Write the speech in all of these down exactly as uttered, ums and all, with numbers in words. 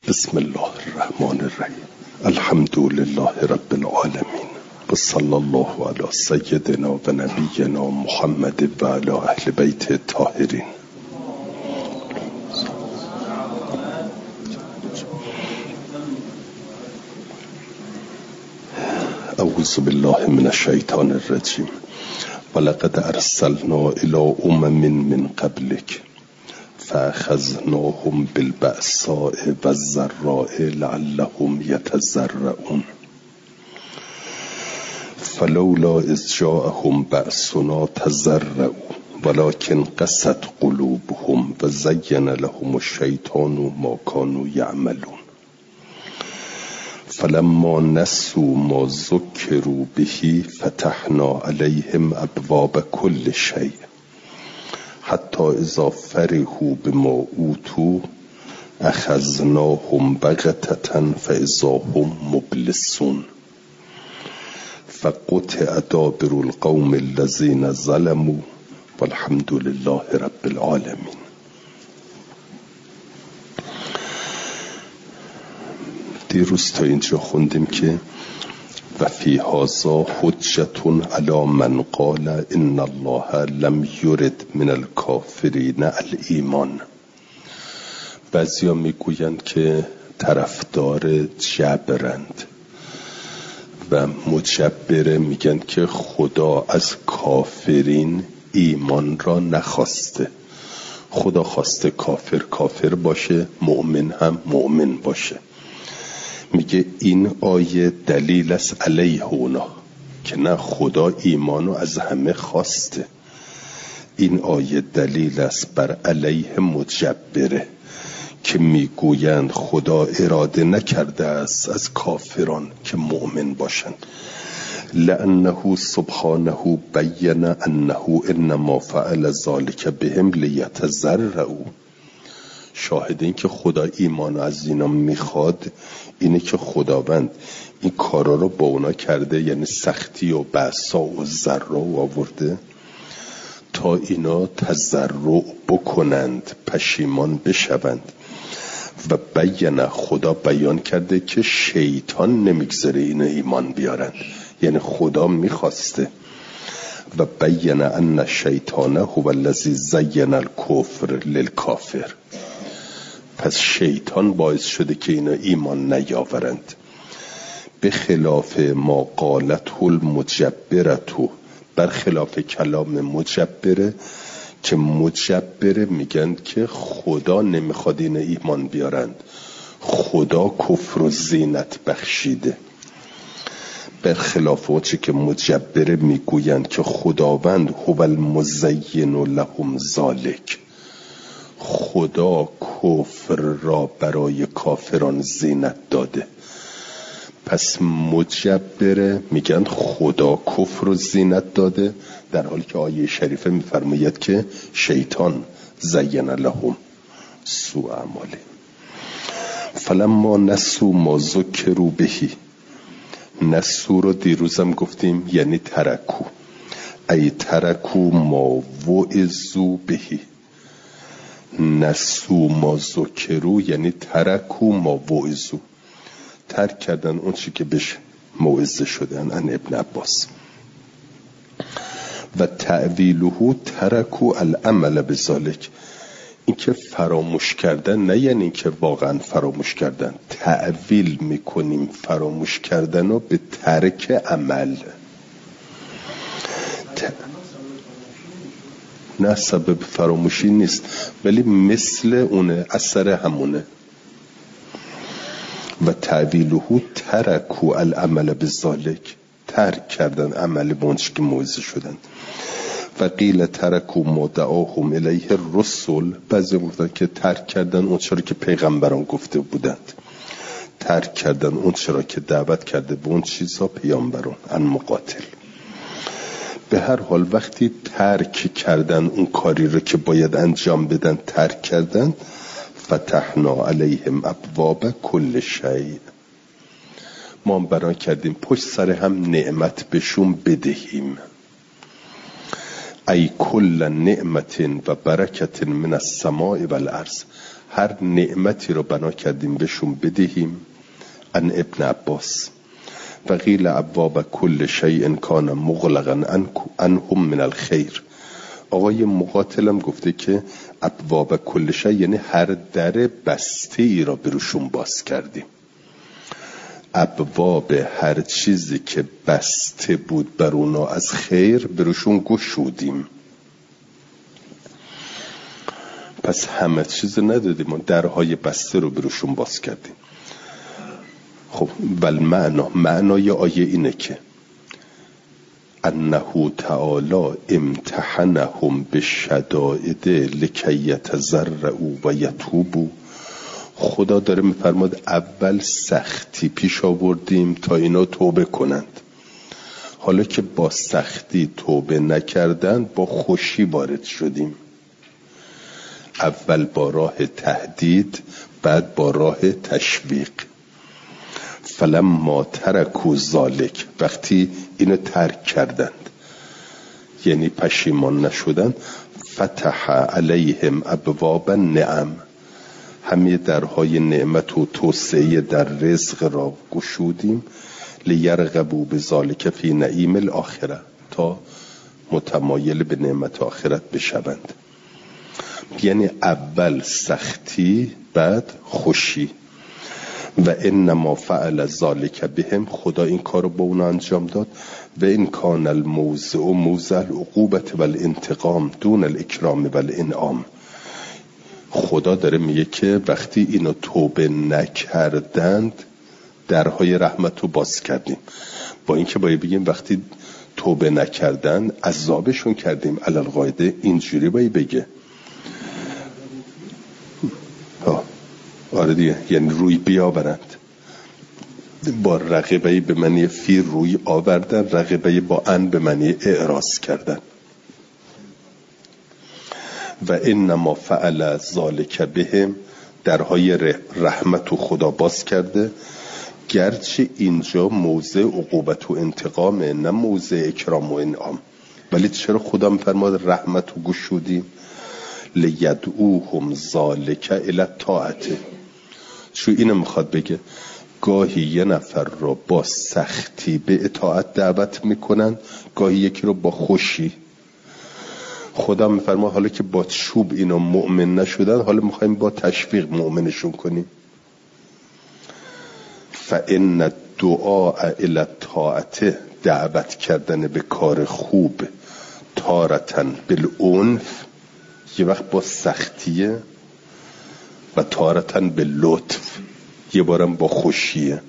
بسم الله الرحمن الرحیم. الحمد لله رب العالمین و صلی الله علی سیدنا و نبینا محمد و علی اهل بیت الطاهرین. اعوذ بالله من الشیطان الرجیم. ولقد ارسلنا الى امم من قبلک فاخذناهم بالبأساء والضراء لعلهم يتضرعون فلولا اذ جاءهم بأسنا تضرعوا ولكن قست قلوبهم وزين لهم الشيطان ما كانوا يعملون فلما نسوا ما ذكروا به فتحنا عليهم أبواب كل شيء حتی اذا فرحوا بما اوتوا اخذناهم بغتة فاذا هم مبلسون فقطع دابر القوم الذين ظلموا والحمد لله رب العالمین. دیروز تا اینجا خوندیم که و فی هذا حجة علی من قال ان الله لم یرد من الکافرین الایمان. بعضیا میگویند که طرفدار جبرند و مجبره، میگن که خدا از کافرین ایمان را نخواسته. خدا خواسته کافر کافر باشه، مؤمن هم مؤمن باشه. میگه این آیه دلیل است علیه اونا که نه، خدا ایمانو از همه خواسته. این آیه دلیل است بر علیه مجبره که میگویند خدا اراده نکرده است از کافران که مؤمن باشند. لأنه سبحانه بین انه انما فعل ذلك بهم لیتضرعوا. شاهد این که خدا ایمان از اینا میخواد اینه که خداوند این کارا رو با اونا کرده، یعنی سختی و بأسا و ضرا آورده تا اینا تضرع بکنند، پشیمان بشوند. و بیان، خدا بیان کرده که شیطان نمیگذاره اینا ایمان بیارند، یعنی خدا میخواسته. و بیان ان الشیطان هو الذی زین الکفر للکافر. پس شیطان باعث شده که اینا ایمان نیاورند. به خلاف ما قالته المجبرة، برخلاف کلام مجبره که مجبره میگن که خدا نمیخواد اینا ایمان بیارند، خدا کفر و زینت بخشیده. برخلاف وچه که مجبره میگویند که خداوند هو المزین لهم ذالک، خدا کفر را برای کافران زینت داده. پس مجبره میگن خدا کفر و زینت داده، در حالی که آیه شریفه میفرماید که شیطان زین لهم سوء اعمالهم. فلما نسوا ما ذکروا به، نسوا رو دیروزم گفتیم یعنی ترکو، ای ترکو ما وعظوا به. نسو ما ذکروا یعنی ترکو ما وعظوا، ترک کردن اون چی که بهش موعظه شدن. ان ابن عباس. و تعویله ترکو العمل بذالک، این که فراموش کردن نه یعنی این که واقعا فراموش کردن، تعویل میکنیم فراموش کردن رو به ترک عمل. ت... نه سبب فراموشی نیست، ولی مثل اونه، اثر همونه. و تعویله ترکو العمل بذالک، ترک کردن عمل بونش که موعظه شدن. و قیل ترکو ما دعاهم الیه الرسل، بعضی گفتن که ترک کردن اون چرا که پیغمبران گفته بودند، ترک کردن اون چرا که دعوت کرده به اون چیزا پیامبران. ان مقاتل. به هر حال وقتی ترک کردن اون کاری رو که باید انجام بدن ترک کردن، فتحنا علیهم ابواب کل شیء، ما برای کردیم پشت سر هم نعمت بهشون بدهیم. ای کل نعمت و برکت من السماء والارض، هر نعمتی رو بنا کردیم بهشون بدهیم. ان ابن عباس و قیل ابواب کل شیء کان مغلقا عنهم من الخیر. آقای مقاتلم گفته که ابواب کل شیء یعنی هر در بسته ای را بروشون باز کردیم. ابواب هر چیزی که بسته بود بر اونا از خیر بروشون گشودیم. پس همه چیز ندادیم و درهای بسته رو بروشون باز کردیم. خب بل معنا معنای آیه اینه که انه تعالی امتحنهم بالشدائد لکی یتضرعوا و یتوبوا. خدا داره میفرماد اول سختی پیش آوردیم تا اینا توبه کنند. حالا که با سختی توبه نکردند با خوشی وارد شدیم. اول با راه تهدید، بعد با راه تشویق. فلما ترکوا ذلک، وقتی اینو ترک کردند یعنی پشیمان نشدند، فتح علیهم ابواب النعم، همه درهای نعمت و توسعه در رزق را گشودیم. لیرغبوا بذلک فی نعیم الاخره، تا متمایل به نعمت آخرت بشوند. یعنی اول سختی بعد خوشی. و انما فعل ذلک بهم، خدا این کارو با اونا انجام داد. و این کان الموضع و موضع العقوبة والانتقام دون الاکرام والانعام. خدا داره میگه که وقتی اینو توبه نکردند درهای رحمت رو باز کردیم. با اینکه باید بگیم وقتی توبه نکردند عذابشون کردیم. علل قاعده اینجوری باید بگه. آره دیگه، یعنی روی بیاورند. با رقیبه به معنی فی روی آوردن، رقیبه با ان به معنی اعراض کردن. و انما فعل ذلک بهم، درهای رحمت و خدا باز کرده. گرچه اینجا موضع عقوبت و انتقامه نه موضع اکرام و انعام، ولی چرا خدا میفرماد رحمت و گشودیم؟ لیدعوهم ذلک الی الطاعه. چون اینو میخواد بگه گاهی یه نفر رو با سختی به اطاعت دعوت میکنن، گاهی یکی رو با خوشی. خدا میفرما حالا که با چوب اینا مؤمن نشدن، حالا میخوایم با تشویق مؤمنشون کنیم. فإن الدعاء الی الطاعه، دعوت کردن به کار خوب، تارتن بالعنف، یه وقت با سختیه، و تارتن به لطف، یه بارم با خوشیه.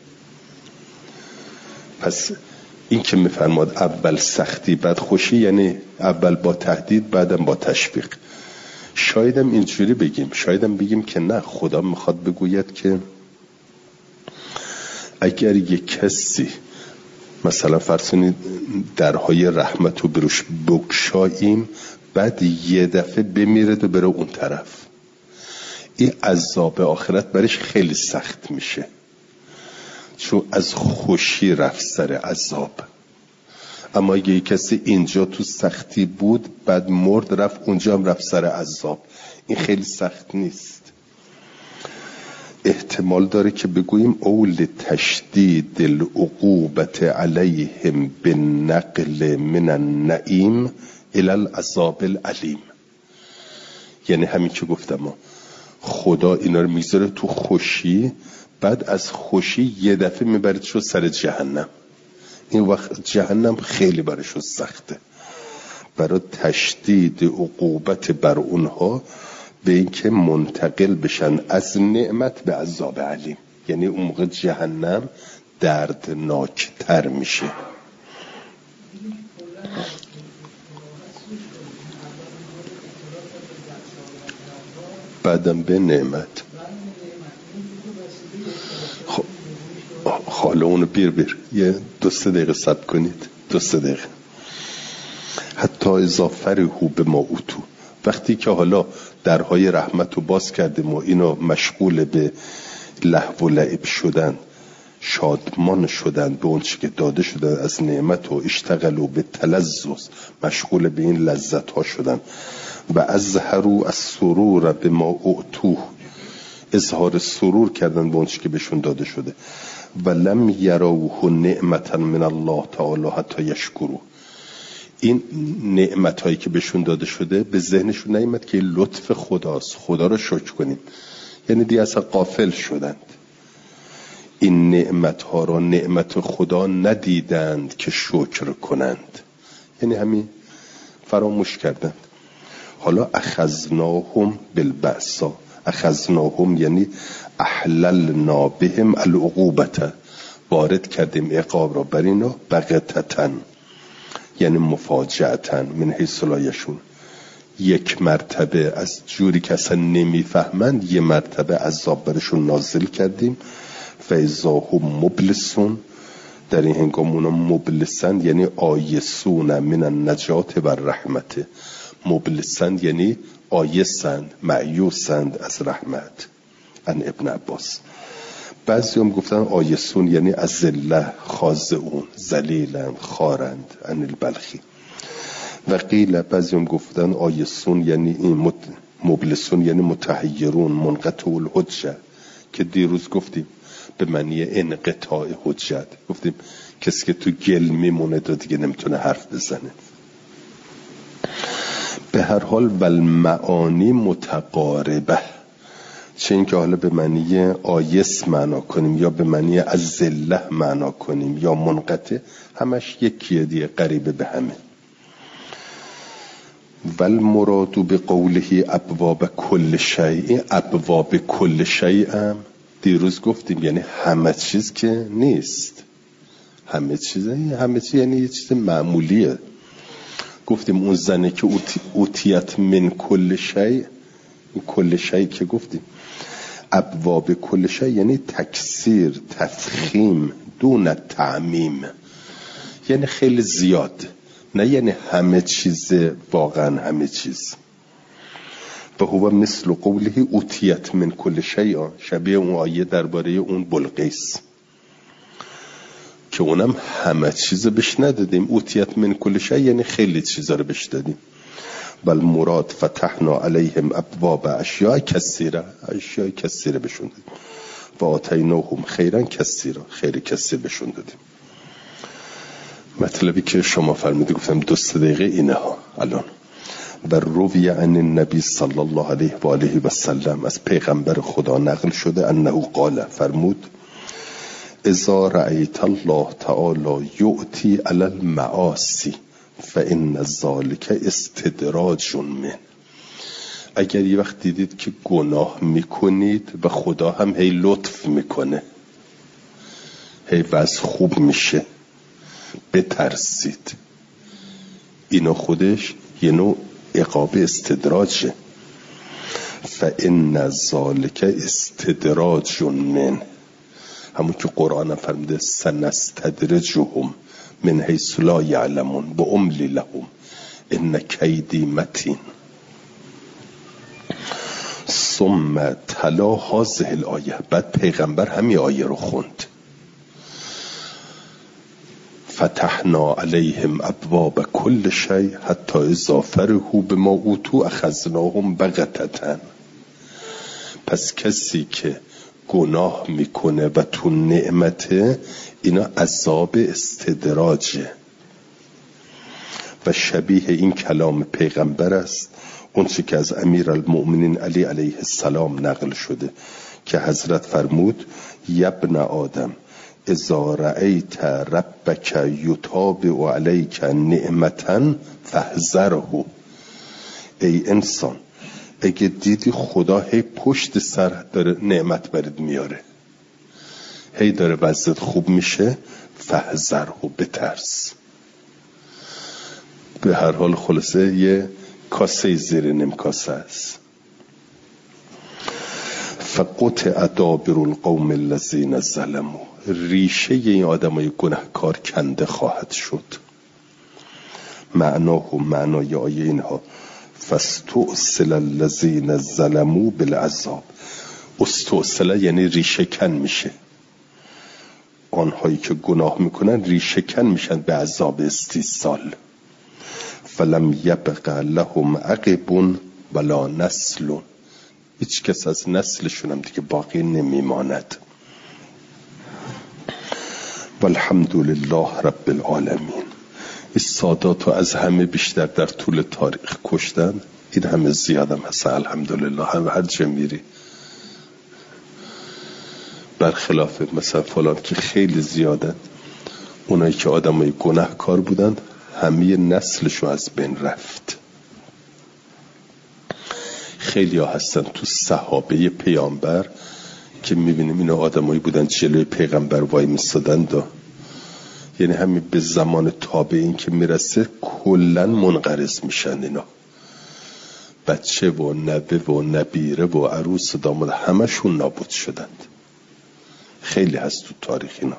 پس این که میفرماد اول سختی بعد خوشی، یعنی اول با تهدید بعدم با تشویق. شایدم اینجوری بگیم، شایدم بگیم که نه، خدا میخواد بگوید که اگر یک کسی مثلا فرض درهای رحمت رو بروش بگشاییم، بعد یه دفعه بمیرد و بره اون طرف، این عذاب آخرت برش خیلی سخت میشه، چون از خوشی رفت سر عذاب. اما اگه یک کسی اینجا تو سختی بود بعد مرد رفت اونجا هم رفت سر عذاب، این خیلی سخت نیست. احتمال داره که بگوییم اول تشدید العقوبت علیهم بالنقل من النعیم الی العذاب العلیم. یعنی همین که گفتم، خدا اینا رو میذاره تو خوشی، بعد از خوشی یه دفعه میبرد شو سر جهنم. این وقت جهنم خیلی براشون سخته. برای تشدید عقوبت بر اونها به اینکه منتقل بشن از نعمت به عذاب علیم، یعنی اون موقع جهنم دردناکتر میشه. بعدم به نعمت. خب حالا اونو بیر بیر یه دو سه دقیقه صبر کنید، دو سه دقیقه. حتی اذا فرحوا بما اوتوا، وقتی که حالا درهای رحمت رو باز کردیم و اینو مشغول به لهو و لعب شدن، شادمان شدن به اون چی که داده شدن از نعمت و اشتغلوا به تلذذ، مشغول به این لذت ها شدن. و ازهروا السرور بما اوتوه، اظهار سرور کردن به اون چیزی که بهشون داده شده. ولم یروه نعمتا من الله تعالی حتی یشکروا. این نعمت هایی که بهشون داده شده به ذهنشون نیامد که لطف خداست، خدا رو شکر کنیم، یعنی دیگه اصلا غافل شدند. این نعمت ها را نعمت خدا ندیدند که شکر کنند، یعنی همین فراموش کردند. حالا اخذناهم بالبأسا، اخذناهم یعنی احللنا بهم العقوبة، وارد کردیم عقاب را بر اینا، بغتتن یعنی مفاجأتن، من حیث لا یشون، یک مرتبه از جوری که اصلا نمیفهمند یه مرتبه عذاب برشون نازل کردیم. فاذا هم مبلسون، در این هنگام اونا مبلسند یعنی آیسون من النجات و رحمت. مبلسند یعنی آیسند، معیوسند از رحمت. ان ابن عباس. بعضی هم گفتن آیسون یعنی از ذله، خاضعون، ذلیلند، خارند. ان البلخی. و قیل بعضی هم گفتن آیسون یعنی این مبلسون یعنی متحیرون، منقطع الحجه، که دیروز گفتیم به معنی انقطاع حجت. گفتیم کسی که تو گل میمونه دیگه نمیتونه حرف بزنه. به هر حال والمعانی متقاربه، چه این که حالا به معنی آیس معنا کنیم یا به معنی از ذله معنا کنیم یا منقطع، همش یکیه دیگه، قریبه به همه. والمراد بقوله ابواب کل شیء، ابواب کل شیء هم دیروز گفتیم یعنی همه چیز که نیست، همه چیز، همه چیز یعنی یه چیز معمولیه. گفتیم اون زنه که اوتیت من کل شیء، کل شیء که گفتیم ابواب کل شیء یعنی تکثیر، تفخیم، دون تعمیم، یعنی خیلی زیاد، نه یعنی همه چیز، واقعا همه چیز. و هو مثل قوله اوتیت من کل شیء، شبیه اون آیه درباره اون بلقیس که اونم همه چیز بهش ندادیم. اوتیت من کل شیء یعنی خیلی چیزا رو بهش دادیم. بل مراد فتحنا علیهم ابواب اشیاء کثیره، اشیاء کثیره بهشون دادیم. و آتیناهم خیرا کثیرا، خیر کثیر بهشون دادیم. مطلبی که شما فرمودید گفتم دو سه دقیقه اینه ها الان. و روی عن النبی صلی الله علیه و آله و سلم، از پیغمبر خدا نقل شده، انه قال، فرمود اذا رأیت الله تعالی یؤتی علی المعاصی فان ذلک استدراج من. اگر یه وقت دیدید که گناه میکنید و خدا هم هی لطف میکنه، هی وضع خوب میشه، بترسید، اینا خودش یه نوع عقاب استدراجه. فان ذلک استدراج من، همون که قرآن فرموده سنستدرجهم من حیث لا یعلمون و املی لهم ان کیدی متین. ثم تلا هذه الآیه، بعد پیغمبر همین آیه رو خوند. فتحنا علیهم ابواب کل شیء حتی اذا فرحوا بما اوتوا اخذناهم بغتة. پس کسی که گناه میکنه و تو نعمته، اینا عذاب استدراجه. و شبیه این کلام پیغمبر است اون چی که از امیر المؤمنین علی علیه السلام نقل شده که حضرت فرمود یبن آدم اذا رأیت ربک یتابع علیک نعمتا فاحذره. ای انسان، اگه دیدی خدا هی پشت سر داره نعمت برد میاره، هی داره وضعت خوب میشه، فاحذره، بترس. به هر حال خلاصه یه کاسه زیر نیم کاسه است. فقطع دابر القوم الذین ظلموا، ریشه این آدمای گناهکار کنده خواهد شد. معناه و معنای آیه اینها فاستؤصل الذین ظلموا بالعذاب. استؤصل یعنی ریشه کن میشه، آنهایی که گناه میکنن ریشه کن میشن به عذاب استیصال. فلم یبق لهم عقب ولا نسل، هیچ کس از نسلشون هم دیگه باقی نمیماند. والحمدلله رب العالمین. این سادات رو از همه بیشتر در طول تاریخ کشتن، این همه زیادم هست الحمدلله. هم هر جا میری برخلاف مثلا فلان که خیلی زیادن، اونایی که آدمای گناهکار بودن همه نسلشو از بین رفت. خیلی ها هستن تو صحابه پیامبر که میبینیم اینا آدمایی بودن جلوی پیغمبر وای میستادن دا، یعنی همین به زمان تابعین که میرسه کلن منقرض میشن. اینا بچه و نوه و نبیره و عروس و داماد همشون نابود شدند. خیلی هست تو تاریخ اینا.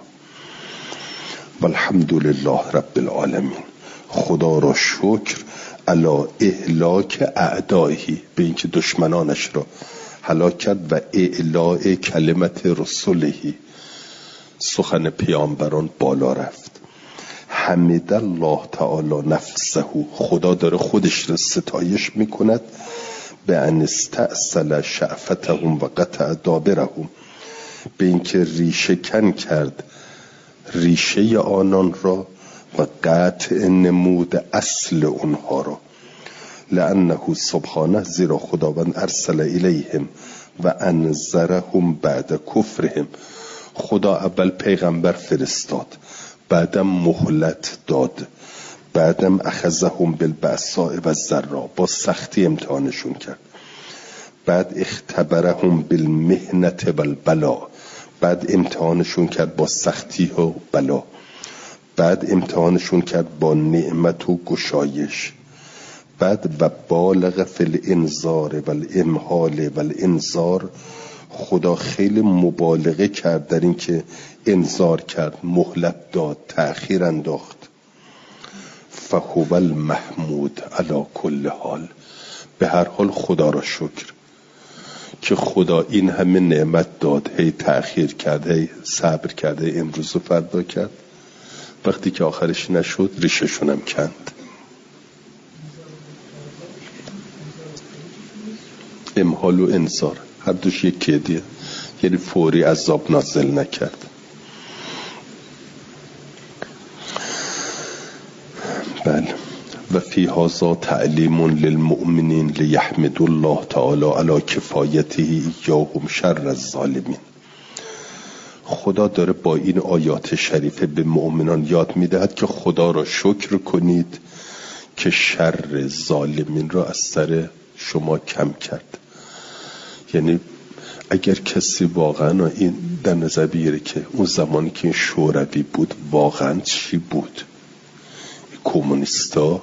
والحمدلله رب العالمین. خدا را شکر علی اهلاک اعدائه، به اینکه دشمنانش را هلاک کرد، و اعلاء کلمت رسوله، سخن پیامبران بالا رفت. حمد الله تعالی نفسه، خدا داره خودش را ستایش میکند، به ان استأصل شعفتهم و قطع دابرهم، به اینکه ریشه کن کرد ریشه آنان را و قطع نمود اصل اونها را. لانه سبحانه، زیرا خداوند ارسل الیهم و انذرهم بعد کفرهم، خدا اول پیغمبر فرستاد، بعدم مهلت داد، بعدم اخذهم بالبأساء و الضراء، با سختی امتحانشون کرد، بعد اختبرهم بالمحنة والبلاء، بعد امتحانشون کرد با سختی و بلا، بعد امتحانشون کرد با نعمت و گشایش، بعد و بالغ فی الانذار و الامهال و الانذار، خدا خیلی مبالغه کرد در این که انذار کرد، مهلت داد، تأخیر انداخت. فهو المحمود علی کل حال، به هر حال خدا را شکر که خدا این همه نعمت داد، هی تأخیر کرد، هی صبر کرد، هی امروز و فردا کرد، وقتی که آخرش نشد ریششونم کند. امهال و انذار هر دوش یک کیدیه، یعنی فوری عذاب نازل نکرد. بله. و فی هذا تعلیم للمؤمنین لیحمدوا الله تعالی علی کفایته ایاهم شر الظالمین. خدا داره با این آیات شریفه به مؤمنان یاد میدهد که خدا را شکر کنید که شر ظالمین را از سر شما کم کرد. یعنی اگر کسی واقعا این در نظر بگیره که اون زمانی که این شوروی بود واقعا چی بود، کمونیستا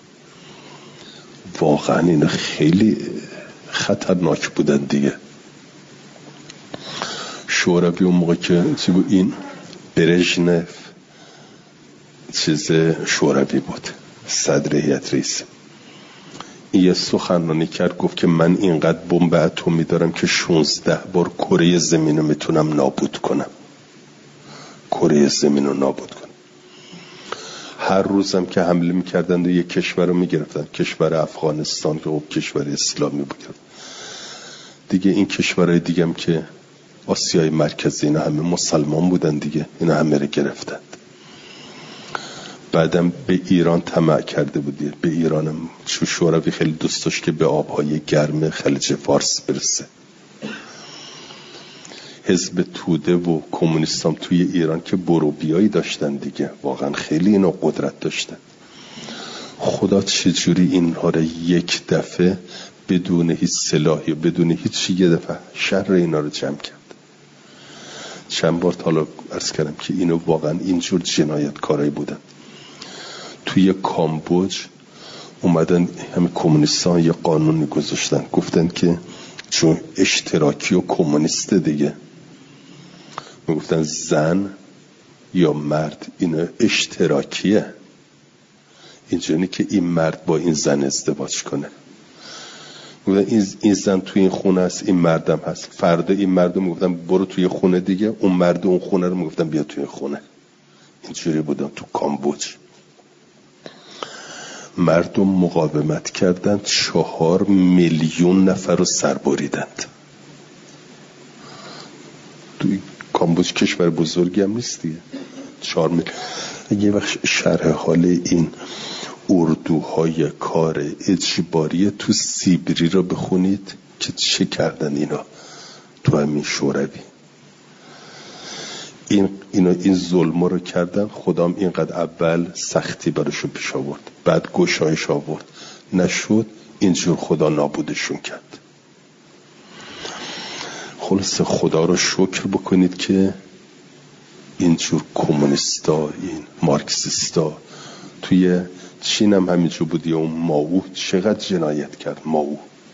واقعا اینا خیلی خطرناک بودن دیگه. شوروی اون موقع که چی بود، این برژنف چیز شوروی بود، صدر هیئت رئیسه، این یه سخنرانی کرد، گفت که من اینقدر بمب اتمی دارم که شانزده بار کره زمین رو میتونم نابود کنم، کره زمین رو نابود کنم. هر روزم که حمله میکردن و یک کشور رو میگرفتن، کشور افغانستان که خب کشور اسلامی بود دیگه، این کشورهای دیگه هم که آسیای مرکزی اینا همه مسلمان بودن دیگه، اینا همه رو گرفتند. بعدم به ایران طمع کرده بودی، به ایرانم چون شوروی خیلی دوست داشت که به آبهای گرم خلیج فارس برسه. حزب توده و کمونیستان توی ایران که بروبیایی داشتن دیگه، واقعا خیلی اینا قدرت داشتن. خدا چجوری اینها رو یک دفعه بدون هیچ سلاحی و بدون هیچ یه دفعه شر اینا رو جمع کرد. چند بار حالا عرض کردم که اینو واقعا اینجور جنایتکارایی بودن. توی کامبوج اومدن همه کمونیستان یه قانونی گذاشتن، گفتن که چون اشتراکی و کمونیست دیگه، میگفتن زن یا مرد اینا اشتراکیه، اینجوری که این مرد با این زن ازدواج کنه، میگفتن این زن توی این خونه است، این مردم هست، فردا این مردم میگفتن برو توی خونه دیگه، اون مرد اون خونه رو میگفتن بیا توی خونه. اینجوری بودن تو کامبوج. مردم مقاومت کردند، چهار میلیون نفر رو سربریدند. توی کامبوج کشور بزرگی هم نیست دیگه، چهار میلیون. یه وقت شرح حال این اردوهای کار اجباری تو سیبری رو بخونید که چه کردن اینا تو همین شوروی. این اینا این ظلم رو کردن. خدام اینقدر اول سختی براشو پیش آورد، بعد گشایش آورد، نشد، اینجور خدا نابودشون کرد. خلاص خدا رو شکر بکنید که اینجور کمونیستا، این مارکسیستا، توی چین هم همینجور بودی. اون ماو چقدر جنایت کرد. ماو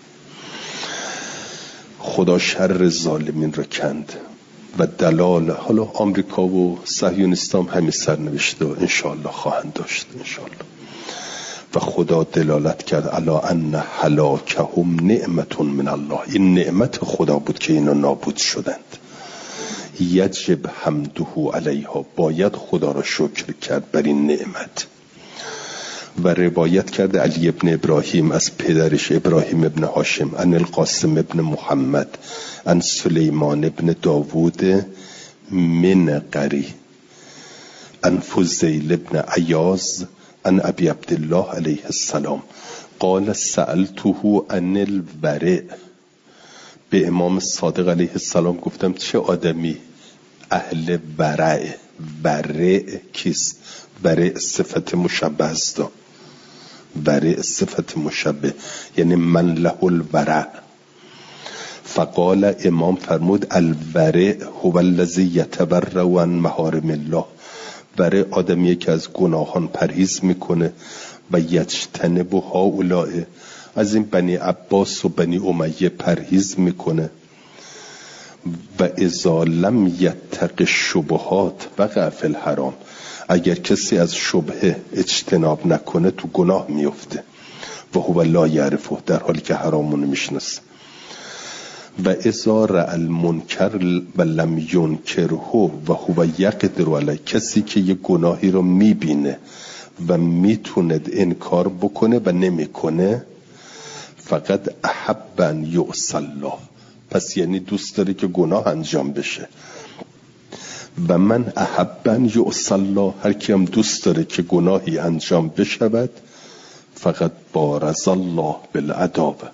خدا شر ظالمین رو کند و دلال. حالا آمریکا و صهیونیستان همین سرنوشته و انشاءالله خواهند داشت انشاءالله. و خدا دلالت کرد الا ان هلاکهم نعمت من الله. این نعمت خدا بود که اینا نابود شدند. یجب حمده علیها، باید خدا را شکر کرد بر این نعمت. و روایت کرده علی ابن ابراهیم از پدرش ابراهیم ابن هاشم، ان القاسم ابن محمد، ان سلیمان ابن داوود من قری، ان فضیل ابن عیاض، ان ابی عبدالله علیه السلام قال سألته عن الورع. به امام صادق علیه السلام گفتم چه آدمی اهل ورع؟ ورع کیست؟ ورع صفت مشبه است. ورع صفت مشبه یعنی من له الورع. فقال امام فرمود الورع هو الذی یتبرأ عن محارم الله. ورع آدمیه که از گناهان پرهیز میکنه و یجتنب هؤلاء، از این بنی عباس و بنی امیه پرهیز میکنه. و اذا لم یتق الشبهات وقع فی الحرام. اگر کسی از شبهه اجتناب نکنه تو گناه میفته. و هو لا یعرفه، در حالی که حرامون میشناسه. و اذا رأى المنکر و لم ینکره و هو یقدر علیه. کسی که یه گناهی رو میبینه و میتونه انکار بکنه و نمیکنه، فقط احب ان یعصی الله، پس یعنی دوست داره که گناه انجام بشه. و من احب ان یعصی الله، هر کی هم دوست داره که گناهی انجام بشود، فقط بارز الله بالعداوه،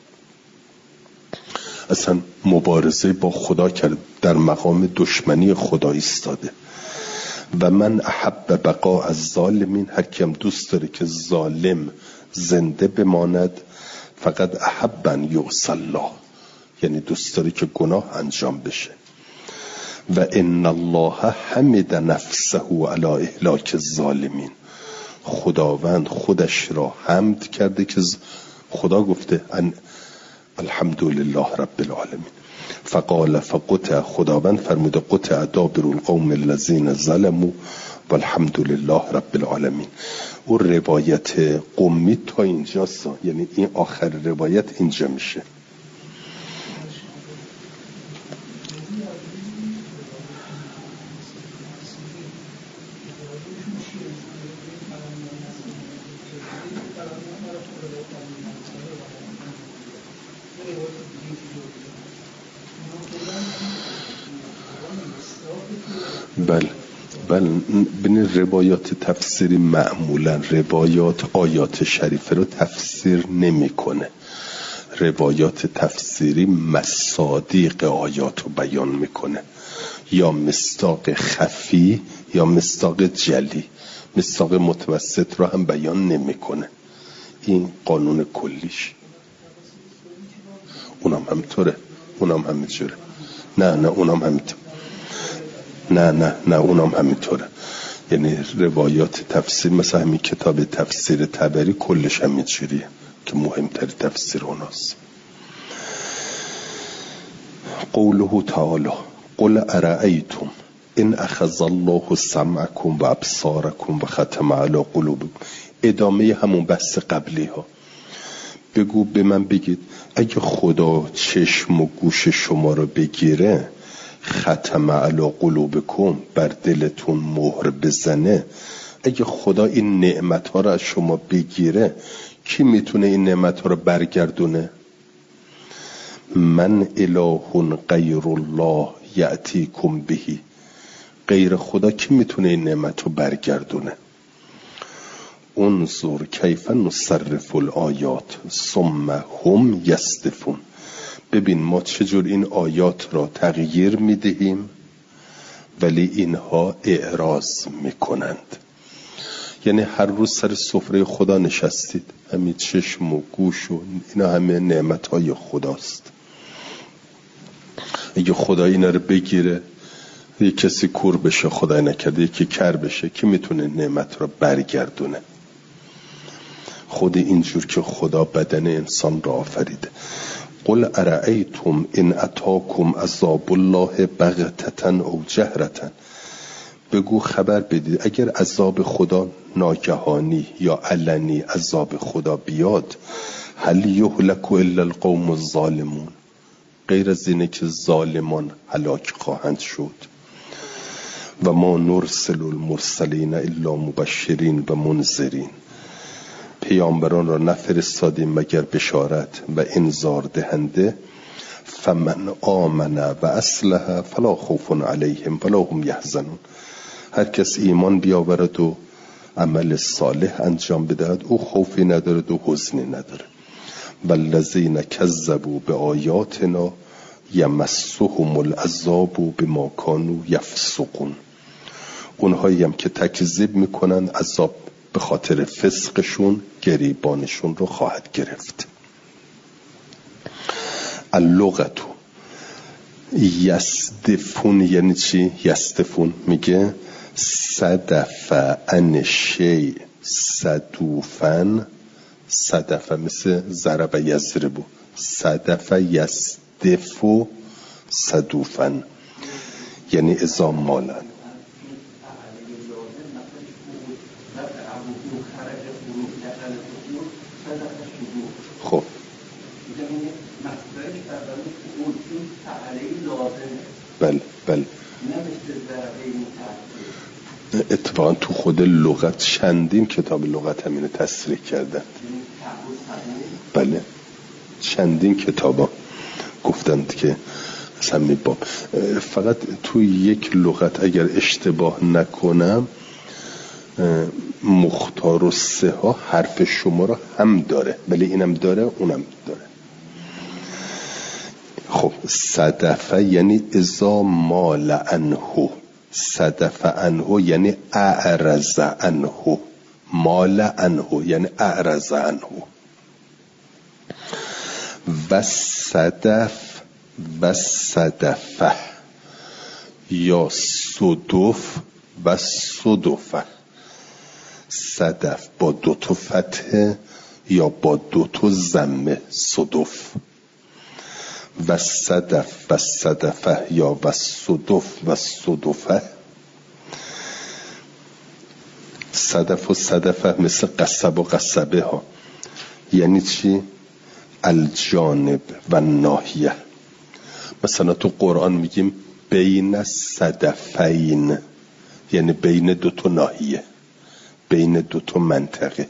اصلا مبارزه با خدا کرد، در مقام دشمنی خدا ایستاده. و من احب بقاء الظالمین، هر کی هم دوست داره که ظالم زنده بماند، فقط احب ان یعصی الله، یعنی دوست داره که گناه انجام بشه. و ان الله حمد نفسه علی اهلاک الظالمین. خداوند خودش را حمد کرده که خدا گفته ان الحمدلله رب العالمین. فقال فقطع، خداوند فرموده قطع دابر القوم الذین ظلموا والحمدلله رب العالمین. اون روایت قمی تا اینجاست، یعنی این آخر روایت اینجا میشه. بله بله بین روایات تفسیری معمولا روایات آیات شریفه رو تفسیر نمیکنه. روایات تفسیری مصادیق آیات رو بیان میکنه، یا مصداق خفی یا مصداق جلی. مصداق متوسط رو هم بیان نمیکنه. این قانون کلیش. اونم همینطوره، اونم همینطوره. نه نه اونم همینطوره. نه نه نه اونم همینطوره. یعنی روایات تفسیر مثلا همین کتاب تفسیر طبری کلش همینجوریه که مهمتر تفسیر اوناست. قوله تعالی قل ارأیتم ان اخذ الله سمعکم و ابصارکم و ختم علی قلوبکم. ادامه همون بحث قبلی ها. بگو به من بگید اگه خدا چشم و گوش شما رو بگیره، ختم علی قلوبکم، بر دلتون مهر بزنه، اگه خدا این نعمت ها رو از شما بگیره کی میتونه این نعمت ها رو برگردونه؟ من اله غیر الله یأتیکم بهی، غیر خدا کی میتونه این نعمت رو برگردونه؟ انظر کیف نصرف الآیات ثم هم یصدفون، ببین ما چجور این آیات را تغییر میدهیم ولی اینها اعراض میکنند. یعنی هر روز سر سفره خدا نشستید، همین چشم و گوش و اینا همه نعمتهای خداست. اگه خدا اینا رو بگیره، یک کسی کور بشه، خدای نکرده یکی کر بشه، کی میتونه نعمت رو برگردونه؟ خود اینجور که خدا بدن انسان را آفریده. قل ارأیتم ان اتاکم عذاب الله بغتة او جهرة، بگو خبر بدید اگر عذاب خدا ناگهانی یا علنی عذاب خدا بیاد، هل یهلک الا القوم الظالمون، غیر از اینه که ظالمان هلاک خواهند شد. و ما نرسل المرسلین الا مبشرین و منذرین، پیامبران را نفرستادیم مگر بشارت و انذار دهنده. فمن آمن و اصلح فلا خوف علیهم ولا هم یحزنون، هر کس ایمان بیاورد و عمل صالح انجام بدهد او خوفی ندارد و حزنی نداره. والذین کذبوا بآیاتنا یمسهم العذاب بما کانوا یفسقون، اونهایی هم که تکذیب میکنن عذاب به خاطر فسقشون گریبانشون رو خواهد گرفت. اللغتو یصدفون یعنی چی؟ یصدفون میگه صدف ان شیء صدوفن، صدف مثل ضرب یضرب، صدف یصدفو صدوفن یعنی اذا مالن. خب بله بله، اتفاقا تو خود لغت چندین کتاب لغت همینه تصریح کردن. بله چندین کتابا گفتند که از همین باب. فقط تو یک لغت اگر اشتباه نکنم مختار و سه ها حرف شما را هم داره، ولی اینم داره اونم داره. خب صدفه یعنی اذا مال عنه، صدفه عنه یعنی اعرض عنه، مال عنه یعنی اعرض عنه. و صدف و صدفه یا صدف و صدفه، صدف با دو تا فتحه یا با دو تا ضمه صدف، و صدف و صدفه یا و صدف و صدفه. صدف و صدفه مثل قصب و قصبه ها، یعنی چی؟ الجانب و ناحیه. مثلا تو قرآن میگیم بین صدفین، یعنی بین دو تا ناحیه، بین دو تا منطقه.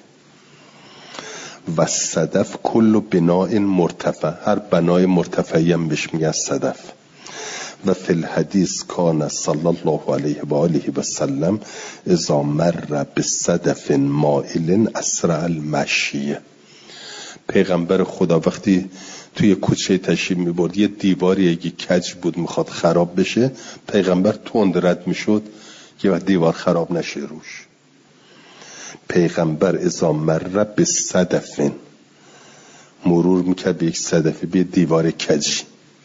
و صدف کل بناء مرتفع، هر بنای مرتفعی هم بهش میگن صدف. و فی الحدیث کان صلی الله علیه و آله و سلم اذا مر بصدف مائل اسرع المشی، پیغمبر خدا وقتی توی کوچه تشریف میبرد یه دیواری اگه کج بود میخواد خراب بشه، پیغمبر تند رد میشد که دیوار خراب نشه روش. پیغمبر اذا مر بصدف، مرور میکرد به یک صدفی، به دیوار کجی،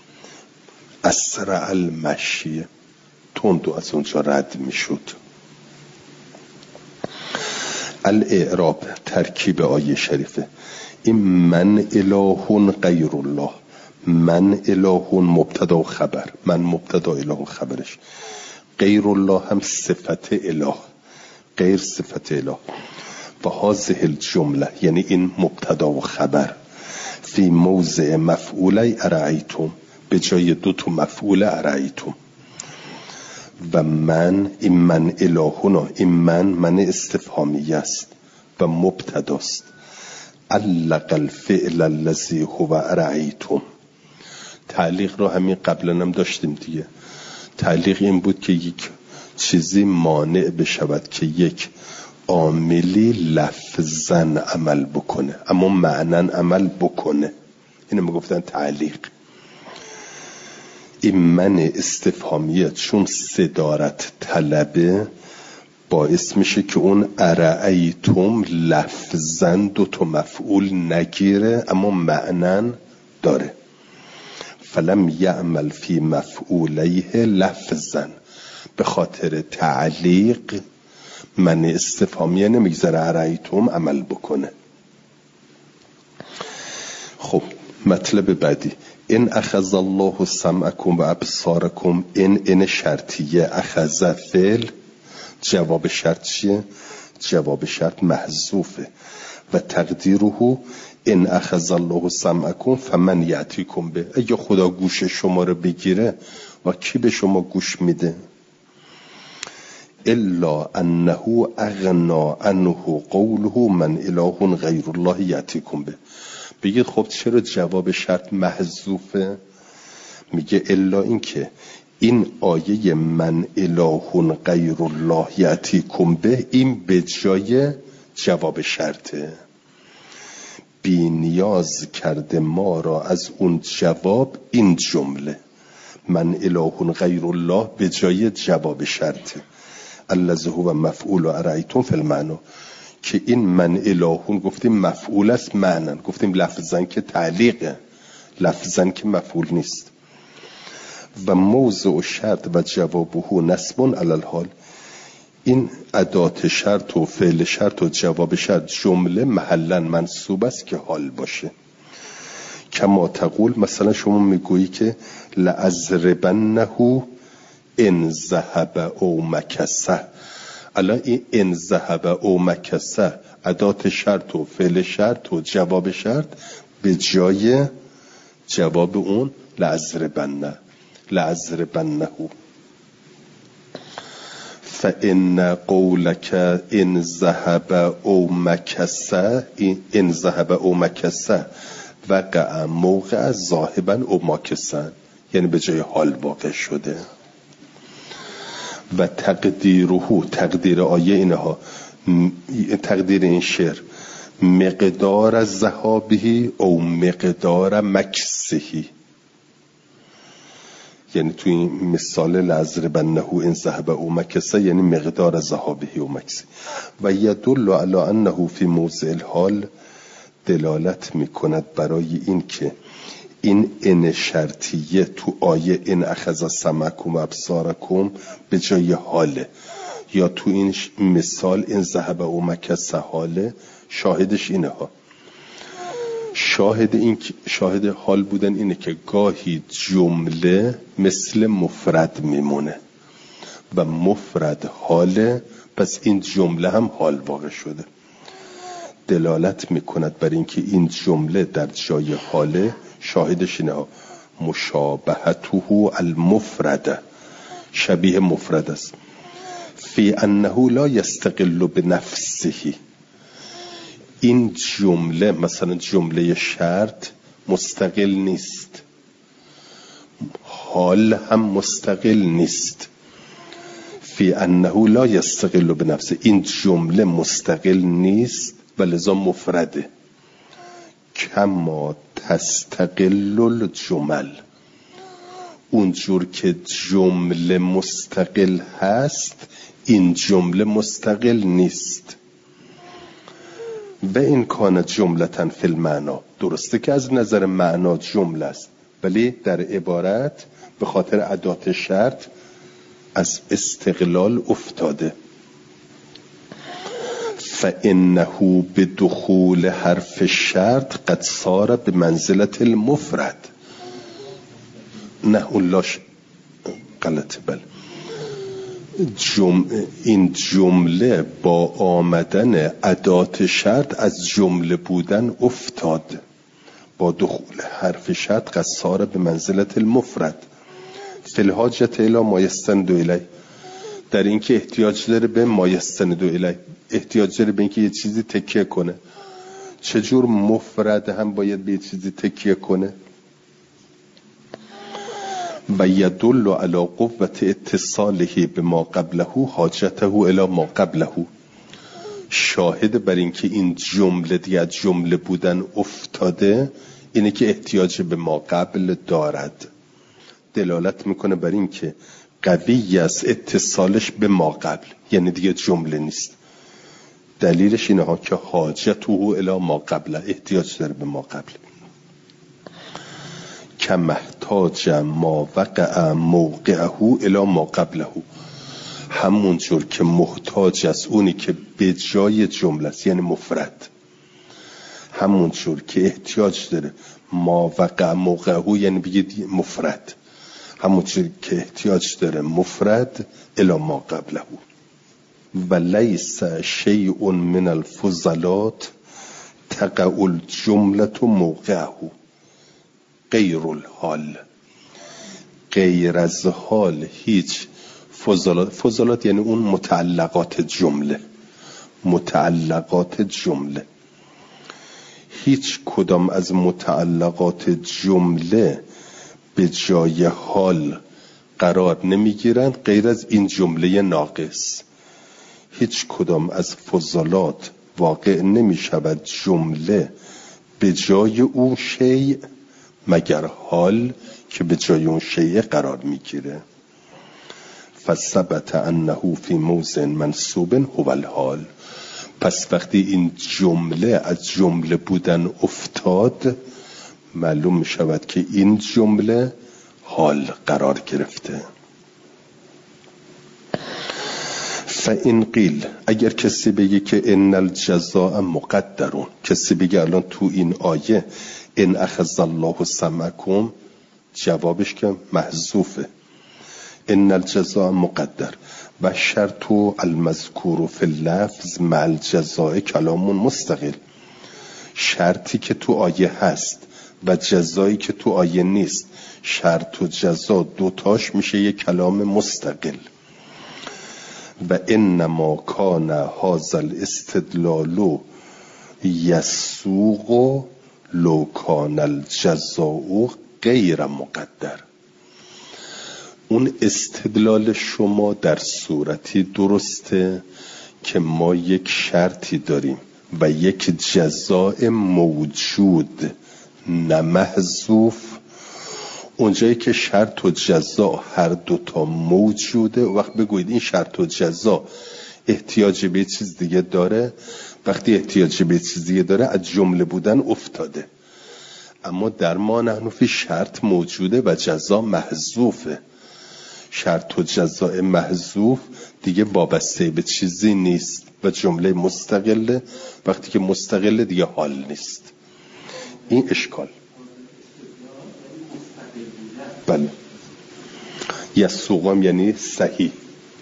اسرع المشی، تند و از اونجا رد میشد. الاعراب ترکیب آیه شریفه. این من اله غیر الله، من اله مبتدا و خبر، من مبتدا اله خبرش، غیر الله هم صفت اله، غیر صفت اله. و هذه الجمله یعنی این مبتدا و خبر فی موضع مفعولی ارائیتم، به جای دو تا مفعول ارائیتم. و من این من الهنا، این من من استفهامی است و مبتداست. علق الفعل الذی هو ارأیتم. تعلیق رو همین قبلا هم داشتیم دیگه. تعلیق این بود که یک چیزی مانع بشود که یک عاملی لفظاً عمل بکنه اما معناً عمل بکنه. اینو میگفتن تعلیق. این من استفهامیه چون صدارت طلبه باعث میشه که اون ارأیتم لفظاً دو تا مفعول نگیره اما معناً داره. فلم یعمل فی مفعولیه لفظاً. به خاطر تعلیق من استفهامیه نمیگذاره ارأیتم عمل بکنه. خب مطلب بعدی، این اخذ الله سمعکم و ابصارکم. این این شرطیه. اخذ فعل، جواب شرط چیه؟ جواب شرط محذوفه و تقدیره این اخذ الله سمعکم فمن یأتیکم به. اگه خدا گوش شما رو بگیره و کی به شما گوش میده؟ الا انه اغنا عنه قوله من اله غیر الله یأتیکم به. بگید خب چرا جواب شرط محذوفه؟ میگه الا این که این آیه من اله غیر الله یأتیکم به این به جای جواب شرطه. بی نیاز کرده ما را از اون جواب این جمله من اله غیر الله به جای جواب شرطه. الذی هو مفعول ارأیتم فی المعنی. که این من الهون گفتیم مفعول است معنن، گفتیم لفظن که تعلیقه، لفظن که مفعول نیست. و موضع شرط و جوابه نصب علی الحال. این ادات شرط و فعل شرط و جواب شرط جمله محلا منصوب است که حال باشه. کما تقول، مثلا شما میگویی که لأضربنه ان ذهب او مکثه. الان این ان ذهب او مکثه ادات شرط و فعل شرط و جواب شرط به جای جواب اون لأضربنه لأضربنه. فإن قولك ان ذهب او مکثه، ان ذهب او مکثه وقع موقع ذاهبا او ماکثا، یعنی به جای حال واقع شده. و تقدیره، تقدیر آیه اینها، تقدیر این شعر مقدار ذهابه او مقدار مکثه، یعنی توی این مثال لأضربنه ان ذهب او مکثه یعنی مقدار ذهابه و مکثه. و یدل علی انه فی موضع الحال، دلالت میکند برای این که این ان شرطیه تو آیه این اخذ سمعکم و ابصارکم به جای حاله، یا تو این مثال این ذهب او مکثه حاله. شاهدش اینه ها، شاهد این شاهد حال بودن اینه که گاهی جمله مثل مفرد میمونه و مفرد حاله، پس این جمله هم حال واقع شده. دلالت میکند بر اینکه این جمله در جای حاله. شاهدش اینه ها، مشابهته المفرده، شبیه مفرد است. فی انه لا یستقل بنفسه. این جمله مثلا جمله شرط مستقل نیست، حال هم مستقل نیست. فی انه لا یستقل بنفسه، این جمله مستقل نیست و لذا مفرده. کما تستقل الجمل، اونجور که جمله مستقل هست این جمله مستقل نیست. و این کان جملتن فی المعنا، درسته که از نظر معنا جمله است ولی در عبارت به خاطر ادات شرط از استقلال افتاده. فإنه بدخول حرف شرط قد صار به منزلت المفرد. نه اولاش غلطه، بل جم... این جمله با آمدن ادات شرط از جمله بودن افتاد. با دخول حرف شرط قد صار به منزلت المفرد. فی الحاجة الی ما یستند الیه، در این که احتیاج داره به مایستند و الی، احتیاج داره به این که یه چیزی تکیه کنه. چجور مفرد هم باید به یه چیزی تکیه کنه؟ و یدل علی قوت اتصاله به ما قبله حاجته الی ما قبله، شاهد بر این که این جمله دیگه جمله بودن افتاده اینه که احتیاج به ما قبل دارد. دلالت میکنه بر این که قوی است اتصالش به ما قبل، یعنی دیگه جمله نیست. دلیلش اینه ها که حاجته الی ما قبله، احتیاج داره به ما قبل. که محتاج ما وقع موقعه الی ما قبله، همون جور که محتاج است اونی که به جای جمله است یعنی مفرد، همون جور که احتیاج داره ما وقع موقعه یعنی بگید مفرد، همون جور که احتیاج داره مفرد الی ما قبله. و لیس شیء من الفضلات تقع الجمله موقعه غیر الحال، غیر از حال هیچ فضلات، فضلات یعنی اون متعلقات جمله، متعلقات جمله، هیچ کدام از متعلقات جمله به جای حال قرار نمیگیرند غیر از این جمله ناقص. هیچ کدام از فضلات واقع نمی شود جمله به جای اون شیء مگر حال که به جای اون شیء قرار میگیره. فثبت انه فی موضع منصوب هو الحال، پس وقتی این جمله از جمله بودن افتاد معلوم می شود که این جمله حال قرار گرفته. فإن قیل، اگر کسی بگه که ان الجزاء مقدرون، کسی بگه الان تو این آیه ان اخذ الله سمعکم، جوابش که محذوفه. ان الجزاء مقدر و شرط المذکور فی اللفظ مع الجزاء کلام مستقل، شرطی که تو آیه هست و جزایی که تو آیه نیست، شرط و جزا دوتاش میشه یک کلام مستقل. و انما کان هذا الاستدلال یسوق لو کان الجزاء غیر مقدر، اون استدلال شما در صورتی درسته که ما یک شرطی داریم و یک جزاء موجود نه محذوف. اونجایی که شرط و جزا هر دوتا موجوده، وقت بگوید این شرط و جزا احتیاج به چیز دیگه داره، وقتی احتیاج به چیز دیگه داره از جمله بودن افتاده. اما در ما نحن فی شرط موجوده و جزا محذوفه. شرط و جزاء محذوف دیگه وابسته به چیزی نیست و جمله مستقله، وقتی که مستقله دیگه حال نیست. این اشکال. بله، یسوقم یعنی صحیح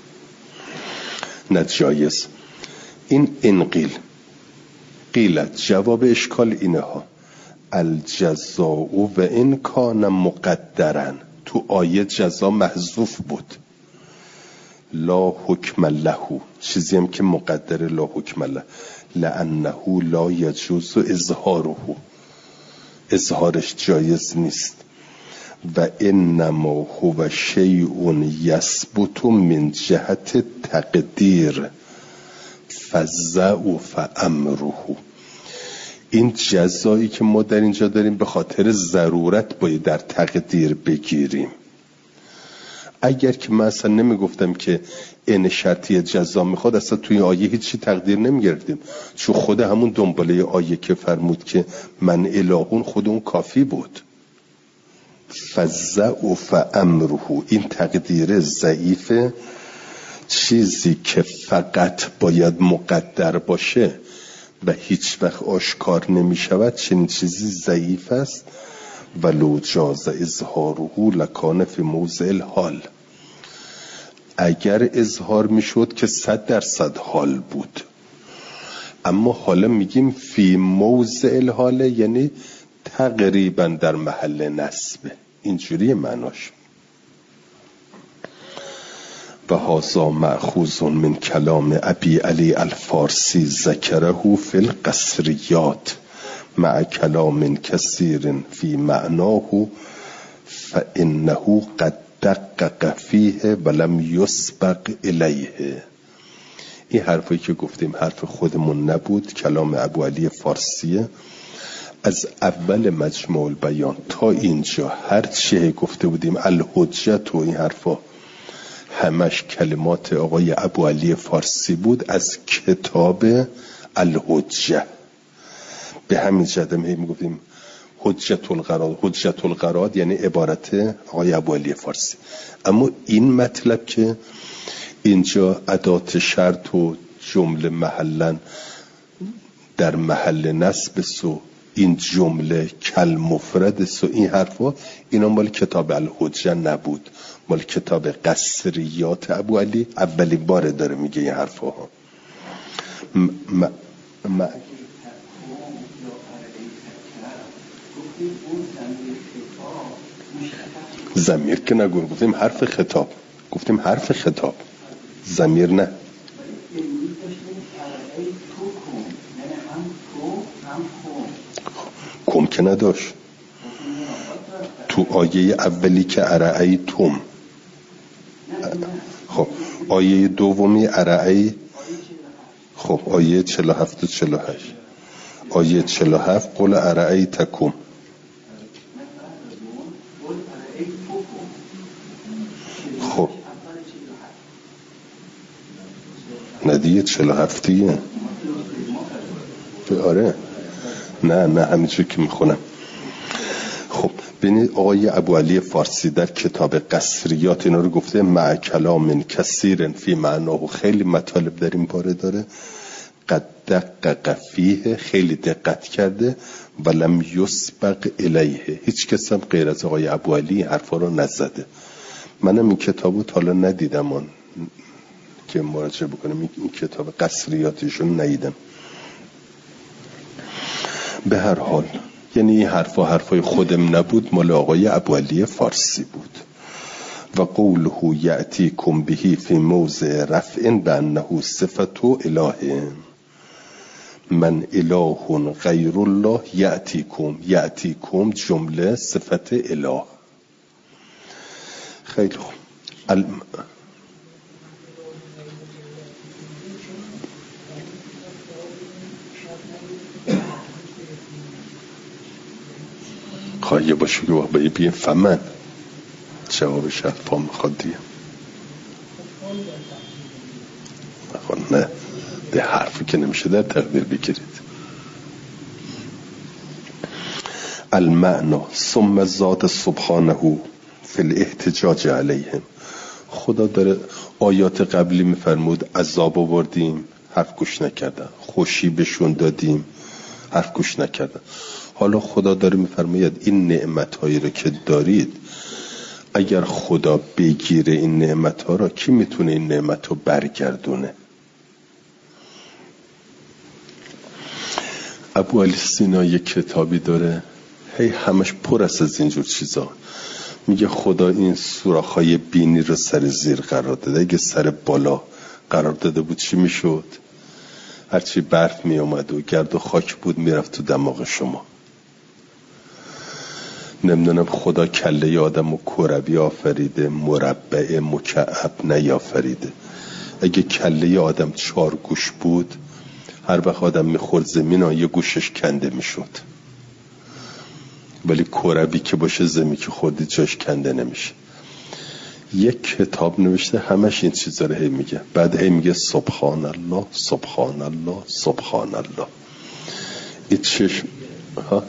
نه جایز. این انقیل قیلت، جواب اشکال اینه ها الجزاء و ان کان مقدرن، تو آیه جزا محذوف بود، لا حکم له، چیزی هم که مقدر لا حکم له، لانه لا یجوز اظهاره، اظهارش جایز نیست. و انما هو شیء یثبت من جهت تقدیر فضعف امره، این جزایی که ما در اینجا داریم به خاطر ضرورت باید در تقدیر بگیریم. اگر که من اصلا نمی گفتم که این شرطی جزا میخواد، اصلا توی آیه هیچی تقدیر نمی گرفتیم، چون خود همون دنباله آیه که فرمود که من الهون خود اون کافی بود. فضعف امره، این تقدیر ضعیفه، چیزی که فقط باید مقدر باشه و هیچ وقت آشکار نمی شود، چنین چیزی ضعیف است. ولو جاز اظهاره لکان فی موضع الحال، اگر اظهار می شد که صد درصد حال بود، اما حالا میگیم فی موضع الحال یعنی تقریبا در محل نصبه، اینجوری معناش. و هذا مأخوذ من کلام ابی علی الفارسی ذکره فی القصریات مع کلام کثیر فی معناه فانه قد دقق فیه ولم یسبق الیه. این حرفی که گفتیم حرف خودمون نبود، کلام ابو علی فارسیه. از اول مجموع البیان تا اینجا هر چیه گفته بودیم الحجت و این حرفا همش کلمات آقای ابو علی فارسی بود از کتاب الحجه. به همین جهت هی میگفتیم حجت القراد. حجت القراد یعنی عبارت آقای ابو علی فارسی. اما این مطلب که اینجا ادات شرط و جمله محلا در محل نصب سو، این جمله کل مفرد سو، این حرفا اینا مال کتاب الحجه نبود، مال کتاب قصریات ابو علی. اولین بار داره میگه این حرفا ها. م... م... م... ضمیر که نگو، گفتیم حرف خطاب، گفتیم حرف خطاب، ضمیر نه. کم که نداشت تو آیه اولی که ارعی توم. خب آیه دومی ارعی، خب آیه چهل و هفت و چهل و هشت. آیه چهل و هفت قل ارعی تکم. خب ندیه چهل و هفتیه. آره نه نه همینجور که میخونم. خب ببینید آقای ابو علی فارسی در کتاب قصریات اینا رو گفته مع کلام کثیر فی معناه. خیلی مطالب در این باره داره. قد دقق فیه، خیلی دقت کرده. ولم یسبق الیه، هیچ کس هم غیر از آقای ابو علی حرفا رو نزده. منم این کتابو تا حالا ندیدم اون که مراجعه بکنم، این کتاب قصریاتشون ندیدم. به هر حال یعنی این حرفا حرفای خودم نبود، مال آقای ابو علی فارسی بود. و قوله یأتیکم بهی فی موضع رفع بانه صفت اله. من اله غیر الله یأتیکم. یأتیکم جمله صفت اله. خیلی خوب. الم... خواهی باشه که وقت بایی بیه فمن جواب شرط پا میخواد دیگه. نه ده حرفی که نمیشه در تقدیر بگیرید. المعنى ثم زاد سبحانه فی الاحتجاج علیهم. خدا داره آیات قبلی میفرمود عذاب آوردیم حرف گوش نکردن، خوشی بهشون دادیم حرف گوش نکردن. حالا خدا داره میفرماید این نعمت‌هایی رو که دارید اگر خدا بگیره این نعمت‌ها رو، کی میتونه این نعمت رو برگردونه؟ ابو علی سینا یک کتابی داره هی همش پر است از اینجور چیزا. میگه خدا این سوراخ‌های بینی رو سر زیر قرار داده. اگه سر بالا قرار داده بود چی میشد؟ هرچی برف می اومد و گرد و خاک بود میرفت تو دماغ شما. نمیدونم خدا کله آدم و کروی آفریده، مربع مکعب نیافریده. اگه کله آدم چهار گوش بود هر وقت آدم میخورد زمین ها یه گوشش کنده میشد، ولی کروی که باشه زمین که خوردی جاش کنده نمیشه. یک کتاب نوشته همش این چیزا رو هی میگه. بعد هی میگه سبحان الله سبحان الله سبحان الله. این چشم ها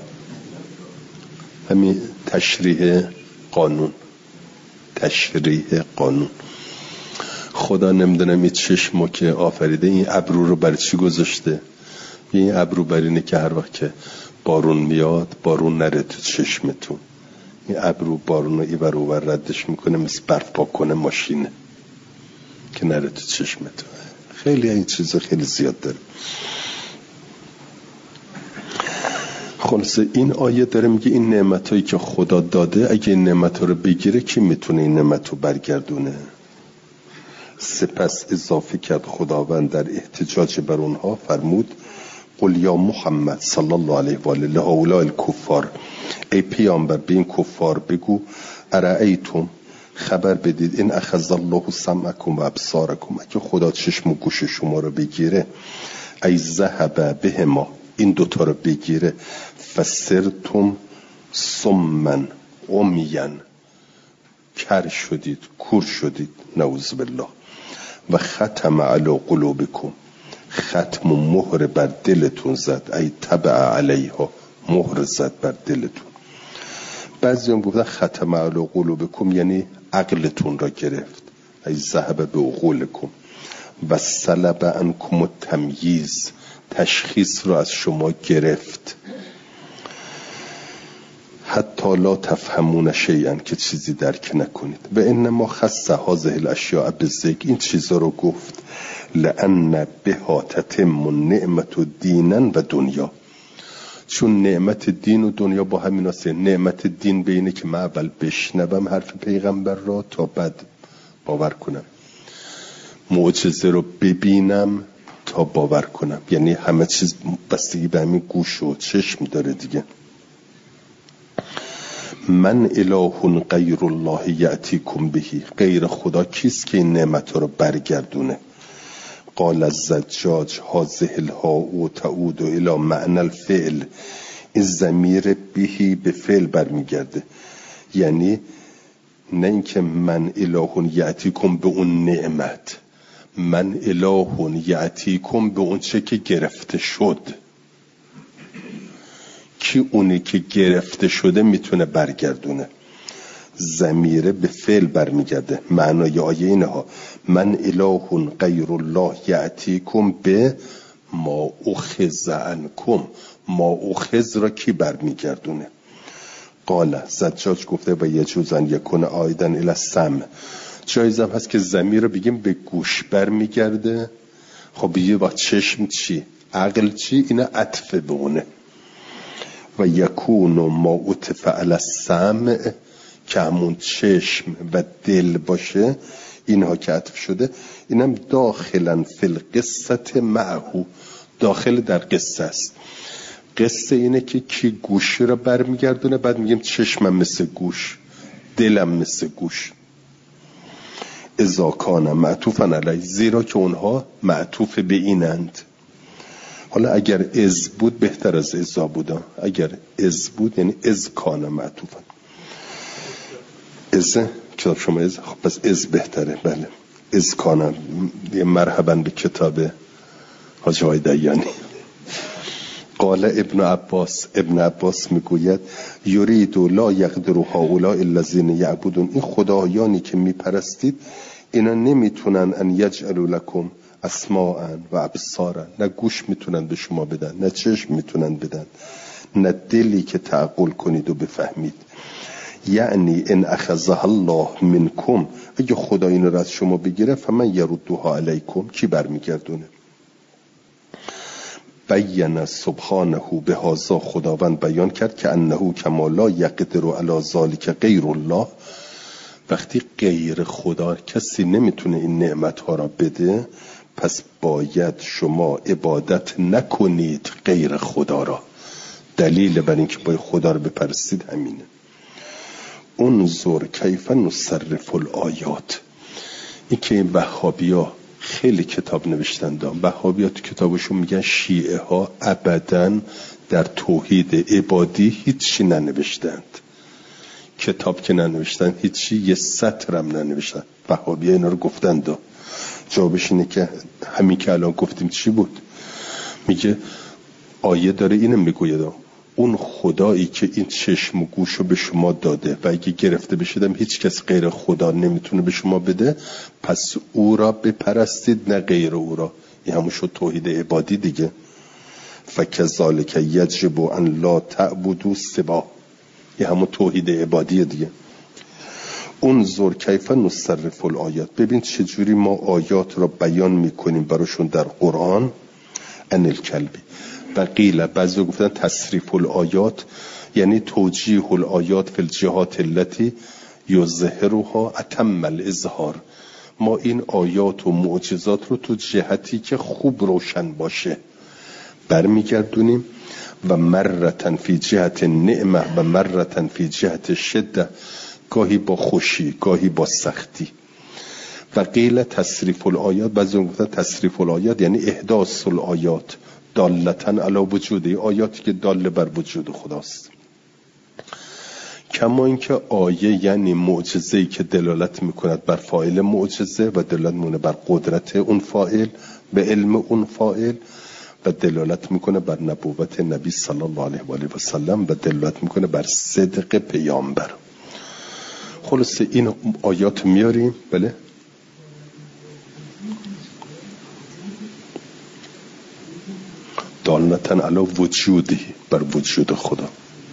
همین تشریح قانون، تشریح قانون. خدا نمیدونم این چشمو که آفریده این ابرو رو برای چی گذاشته؟ این ابرو برای اینه که هر وقت که بارون میاد بارون نره تو چشمتون. این ابرو بارون رو ایور اوور ردش میکنه، مثل برف پاک کنه ماشینه که نره تو چشمتون. خیلی این چیزا خیلی زیاد داره. خلاصه این آیه داره میگه این نعمتایی که خدا داده اگه این نعمت‌ها رو بگیره کی میتونه این نعمت رو برگردونه؟ سپس اضافه کرد خداوند در احتجاج بر اونها فرمود قل یا محمد صلی الله علیه و آله لهؤلاء الکفار، ای پیامبر به این کفار بگو ارأیتم، خبر بدید این اخذ الله سمعکم و ابصارکم، اگه خدا چشم و گوش شما رو بگیره، ای ذهب بهما، این دوتا رو بگیره، فسرتم سمن عمین، کر شدید، کور شدید، نعوذ بالله، و ختم علی قلوبکم، ختم و مهر بر دلتون زد، ای تبع علیها، مهر زد بر دلتون. بعضی هم گفتن ختم علی قلوبکم یعنی عقلتون را گرفت، ای ذهب به عقولکم، و سلب عنکم التمییز، تشخیص را از شما گرفت، حتی لا تفهمون شیئا، که چیزی درک نکنید. و انما خص هذه الاشیاء بالذکر، این چیزا رو گفت لأن بها تتم النعمت دینا و دنیا، چون نعمت دین و دنیا با همین هسته. نعمت دین بینه که من اول بشنوم حرف پیغمبر را تا بعد باور کنم، معجزه رو ببینم تا باور کنم، یعنی همه چیز بستگی به همین گوش و چشم داره دیگه. من اله غیر الله یأتیکم بهی، غیر خدا کیست که این نعمت رو برگردونه؟ قال الزجاج هذه الهاء تعود الى معنى الفعل، این ضمیر بهی به فعل برمیگرده، یعنی نه اینکه من اله یأتیکم به اون نعمت، من اله یأتیکم به اون چه که گرفته شد. کی اونی که گرفته شده میتونه برگردونه؟ ضمیره به فعل برمیگرده. معنای آیه اینه ها، من اله غیر الله یأتیکم به ما اخذ عنکم، ما اخذ را کی برمیگردونه؟ قال زجاج گفته و یجوز ان یکون عایدا الی السمع، جایز هم هست که ضمیر رو بگیم به گوش برمیگرده. خب یه با چشم چی؟ عقل چی؟ اینا عطف به اونه. و یکون ما عطف علی السمع، که همون چشم و دل باشه، اینها که عطف شده، اینم داخلا فی القصه معه، داخل در قصه است. قصه اینه که کی گوشی رو برمیگردونه، بعد میگیم چشمم مثل گوش، دلم مثل گوش. اذا کان معطوفا علی، زیرا که اونها معطوف به اینند. حالا اگر از بود بهتر از ازا بودا، اگر از بود یعنی از کان معطوفا. از کتاب شما از، خب پس از بهتره. بله از کان، یه مرحبا به کتاب حاج آقای دیانی. قال ابن عباس، ابن عباس میگوید یرید لا یقدر هؤلاء الذین یعبدون، این خدایانی که میپرستید اینا نمیتونن ان یجعلوا لکم اسماء و ابصارا، نه گوش میتونن به شما بدن، نه چشم میتونن بدن، نه دلی که تعقل کنید و بفهمید. یعنی ان اخذها الله منکم، اگه خدا این رو از شما بگیره، فمن یردها علیکم، کی برمیگردونه؟ بیان سبحانه به هذا، خداوند بیان کرد که انه کما لا یقدر علی ذلک غیر الله، وقتی غیر خدا کسی نمیتونه این نعمت ها را بده، پس باید شما عبادت نکنید غیر خدا را. دلیل بر این که باید خدا را بپرستید همینه. انظر کیف نصرف الآیات. این که این وهابیا خیلی کتاب نوشتن دارن، وهابیا تو کتابشون میگن شیعه ها ابداً در توحید عبادی هیچی ننوشتند، کتاب که ننوشتن هیچی، یه سطرم ننوشتن. وهابیا اینا رو گفتن دا. جوابش اینه که همین که الان گفتیم چی بود؟ میگه آیه داره اینو میگوید، اون خدایی که این چشم و گوش رو به شما داده و اگه گرفته بشیدم هیچ کس غیر خدا نمیتونه به شما بده، پس او را بپرستید نه غیر او را. این همون شد توحید عبادی دیگه. فکذالک یجب ان لا تعبدوا سوا، این همون توحید عبادی دیگه. انظر کیف نصرف الآیات، ببین چجوری ما آیات را بیان میکنیم براشون در قرآن. ان الکلبی و قیل، بعضی گفتن تصریف الآیات یعنی توجیه الآیات فی الجهات التي یظهرها اتم الاظهار، ما این آیات و معجزات رو تو جهتی که خوب روشن باشه برمیگردونیم و مرتن فی جهت نعمه و مرتن فی جهت شده، گاهی با خوشی گاهی با سختی. و قیل تصریف الآیات، بعضی گفتن تصریف الآیات یعنی احداث الآیات دالتن علی وجوده، آیاتی که دال بر وجود خداست. کما اینکه آیه یعنی معجزه‌ای که دلالت میکند بر فاعل معجزه و دلالت میکنه بر قدرت اون فاعل به علم اون فاعل و دلالت میکنه بر نبوت نبی صلی الله علیه و آله و سلم و دلالت میکنه بر صدق پیامبر. خلاصه این آیات میاریم. بله دالتن علی وجودی، بر وجود خدا.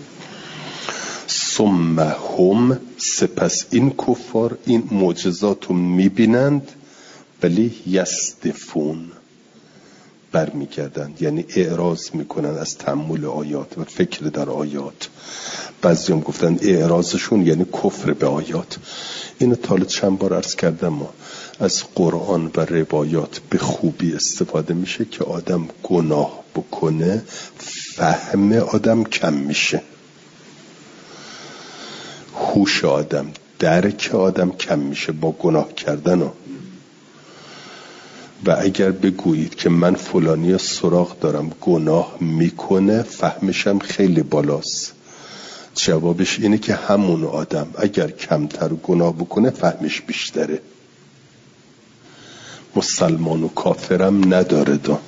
ثم هم، سپس این کفار این معجزات رو میبینند ولی یصدفون، برمیگردند، یعنی اعراض میکنن از تأمل آیات و فکر در آیات. بعضی هم گفتن اعراضشون یعنی کفر به آیات. اینو تا چند بار عرض کردم، ما از قرآن و روایات به خوبی استفاده میشه که آدم گناه بکنه فهم آدم کم میشه، هوش آدم، درک آدم کم میشه با گناه کردن ها. و اگر بگویید که من فلانی سراغ دارم گناه میکنه، فهمشم خیلی بالاست. جوابش اینه که همون آدم اگر کمتر گناه بکنه فهمش بیشتره. مسلمان و کافرم نداره دا.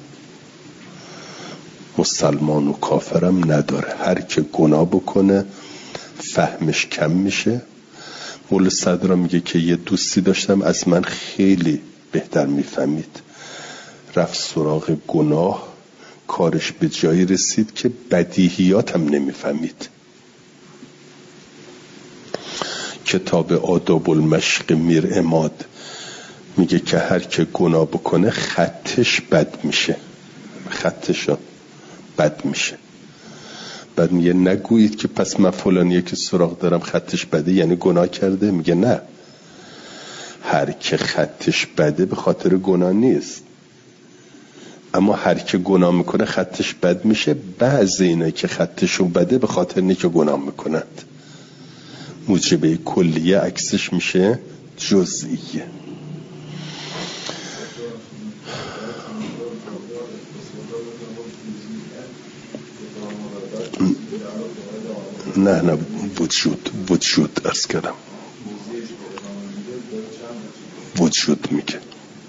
مسلمان و کافرم نداره، هر که گناه بکنه فهمش کم میشه. مولا صدرا میگه که یه دوستی داشتم از من خیلی بهتر میفهمید، رفت سراغ گناه، کارش به جایی رسید که بدیهیات هم نمیفهمید. کتاب آداب المشق میر عماد میگه که هر که گناه بکنه خطش بد میشه، خطش بد میشه. بعد میگه نگویید که پس من فلانیه که سراغ دارم خطش بده یعنی گناه کرده. میگه نه، هر که خطش بده به خاطر گناه نیست، اما هر که گناه میکنه خطش بد میشه. بعضی اینایی که خطشون بده به خاطر اینه که گناه میکنند. موجبه کلیه عکسش میشه جزئیه. نه نه وجود وجود عرض کردم، وجود میگه.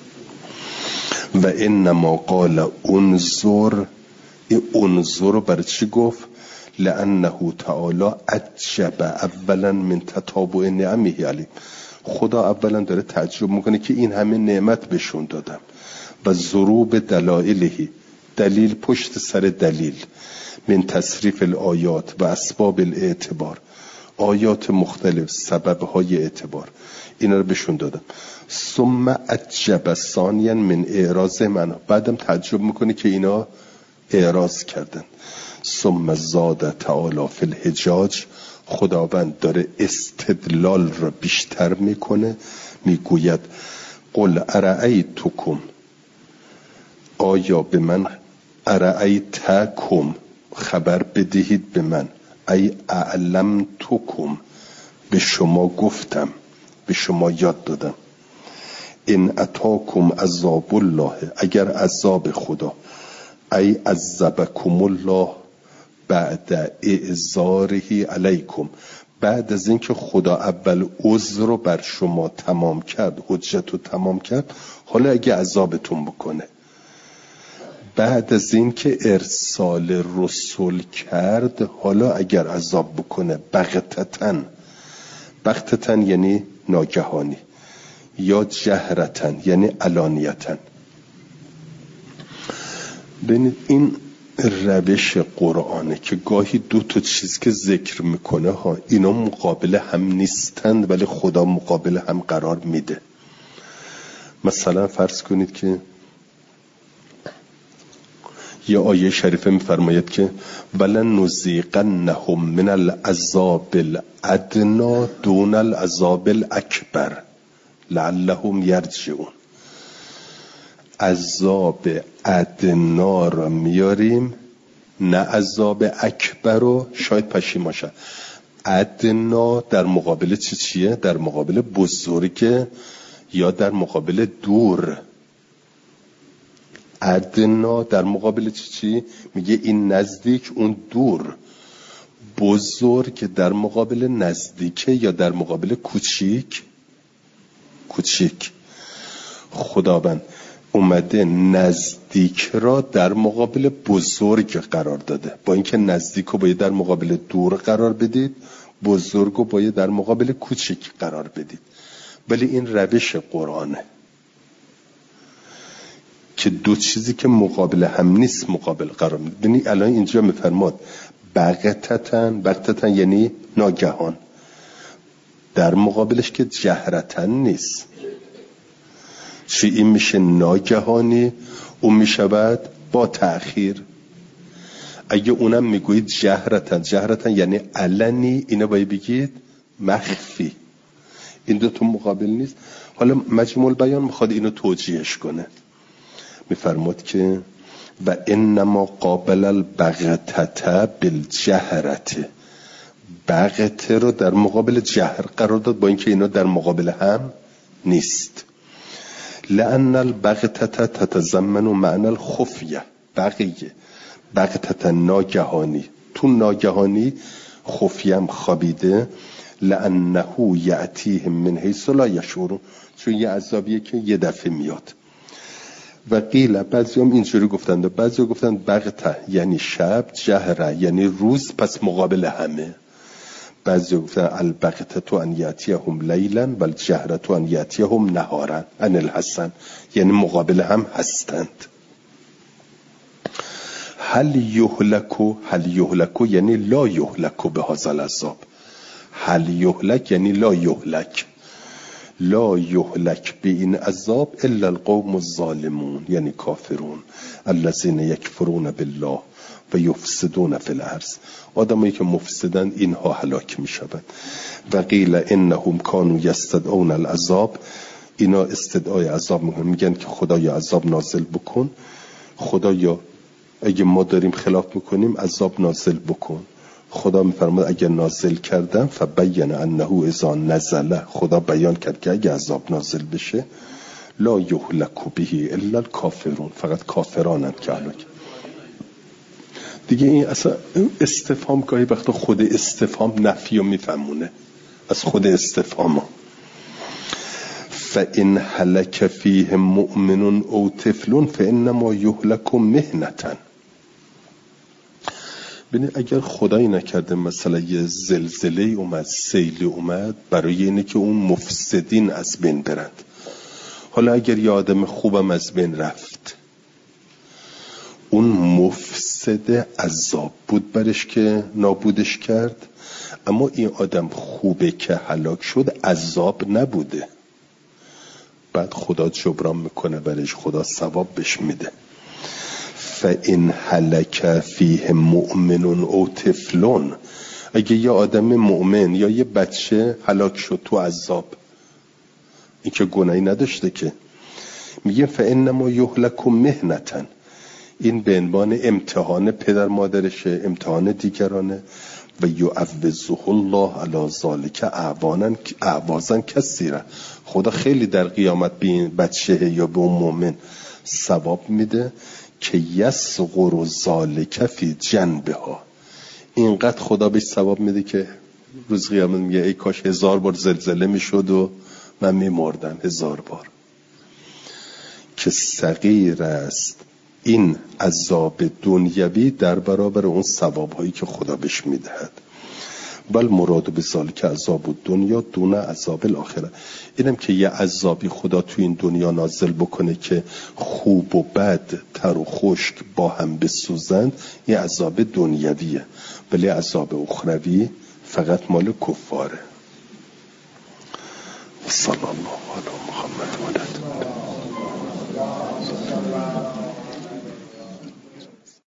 و انما قال انظر، این انظر برای چی گفت؟ لانه تعالی عجب اولا من تتابع نعمه علی. خدا اولا داره تعجب میکنه که این همه نعمت بهشون دادم و ضروب دلائله، دلیل پشت سر دلیل، من تصریف الآیات و اسباب الاعتبار، آیات مختلف، سببهای اعتبار، اینا رو بهشون دادم. ثم عجب ثانیا من اعراض من، بعدم تعجب میکنه که اینا اعراض کردن. ثم زاد تعالی فی الحجاج، خداوند داره استدلال را بیشتر میکنه، میگوید قل ارأیتکم، آیا به من، ارأیتکم خبر بدهید به من، ای اعلمتکم به شما گفتم، به شما یاد دادم، ان اتاکم عذاب الله، اگر عذاب خدا، ای عذبکم الله بعد اعذاره علیکم، بعد از اینکه خدا اول عذر رو بر شما تمام کرد، حجت رو تمام کرد، حالا اگه عذابتون بکنه، بعد از اینکه ارسال رسول کرد، حالا اگر عذاب بکنه بغتتن، بغتتن یعنی ناگهانی، یا جهرتن یعنی علانیتن. ببینید این روش قرآنه که گاهی دو تا چیز که ذکر میکنه ها، اینا مقابل هم نیستند ولی خدا مقابل هم قرار میده. مثلا فرض کنید که یه آیه شریفه میفرماید که ولن نذیقنهم من العذاب الادنا دون العذاب الاکبر لعلهم یرجعون. عذاب ادنا را میاریم، نه عذاب اکبر رو، شاید پشیمان شد. ادنا در مقابل چی چیه؟ در مقابل بزرگ یا در مقابل دور؟ ادنا در مقابل چی چی؟ میگه این نزدیک اون دور. بزرگ در مقابل نزدیکه یا در مقابل کوچیک؟ کوچیک. خداوند اومده نزدیک را در مقابل بزرگ قرار داده. با اینکه نزدیک رو باید در مقابل دور قرار بدید، بزرگ رو باید در مقابل کوچیک قرار بدید. ولی این روش قرآنه که دو چیزی که مقابل هم نیست مقابل قرار میده. ببینید الان اینجا میفرماد بغتتن، بغتتن یعنی ناگهان، در مقابلش که جهرتن نیست. چی این میشه ناگهانی، اون میشود با تأخیر. اگه اونم میگوید جهرتن، جهرتن یعنی علنی، اینو باید بگید مخفی. این دو تا مقابل نیست. حالا مجموع البیان میخواد اینو توجیهش کنه، میفرماد که و انما قابل البغتة بالجهرة، بغته رو در مقابل جهر قرار داد، با اینکه اینا در مقابل هم نیست. لأن البغتة تتضمن معنی الخفیه، بغیه بغتة ناگهانی، تو ناگهانی خفیه هم خوابیده. لأنه یأتیهم من حیث لا یشعرون، چون یه عذابیه که یه دفعه میاد. و قیل، بعضی هم اینجوری گفتند و بعضی هم گفتند بغته یعنی شب، جهره یعنی روز، پس مقابل همه. بعضی گفتند البغته تو ان یأتیهم لیلا و الجهره تو ان یأتیهم نهارا ان الحسن، یعنی مقابل هم هستند. هل یهلکو، هل یهلکو یعنی لا یهلکو به هذا العذاب. هل یهلک یعنی لا یهلک، لا یهلک به این عذاب الا القوم الظالمون، یعنی کافرون، الذین یکفرون بالله و یفسدون فی الارض، آدمایی که مفسدن اینها هلاک میشوند. و قیل انهم کانوا یستدعون العذاب، اینا استدعای عذاب میکنن، میگن که خدایا عذاب نازل بکن، خدایا اگه ما داریم خلاف میکنیم عذاب نازل بکن. خدا میفرماد اگه نازل کردم فبین انه اذا نزل، خدا بیان کرد که اگه عذاب نازل بشه لا یهلک به الا الکافرون، فقط کافرانن که هلاک. دیگه این اصلا استفهام گاهی وقتا خود استفهام نفی رو میفهمونه از خود استفهام ها. فإن هلك فیه مؤمن او طفل فإنما یهلک مهنة. ببینید اگر خدایی نکرده مثلا یه زلزله اومد، سیلی اومد، برای اینه که اون مفسدین از بین برند. حالا اگر یه آدم خوبم از بین رفت، اون مفسد عذاب بود برش که نابودش کرد، اما این آدم خوبه که هلاک شد عذاب نبوده، بعد خدا جبران میکنه برش، خدا ثواب بهش میده. فإن هلك فیه مؤمن او طفل، اگه یه آدم مؤمن یا یه بچه هلاک شد تو عذاب، این که گناهی نداشته که، میگه فإنما یهلک مهنة، این به عنوان امتحان پدر مادرشه، امتحان دیگرانه. و یعوضه الله علی ذلک اعوانا اعوازا کثیرا، خدا خیلی در قیامت به این بچه یا به اون مؤمن ثواب میده که یصغر ذلک فی جنبها، اینقدر خدا بهش ثواب میده که روز قیامت میگه ای کاش هزار بار زلزله میشد و من میمردم هزار بار. که صغیر است این عذاب دنیوی در برابر اون ثواب هایی که خدا بهش میدهد. بل مراد به ذالک عذاب دنیا دون عذاب الاخره، اینم که یه عذابی خدا تو این دنیا نازل بکنه که خوب و بد، تر و خشک با هم بسوزند، یه عذاب دنیویه، ولی عذاب اخروی فقط مال کفاره. صلی الله علی محمد و علی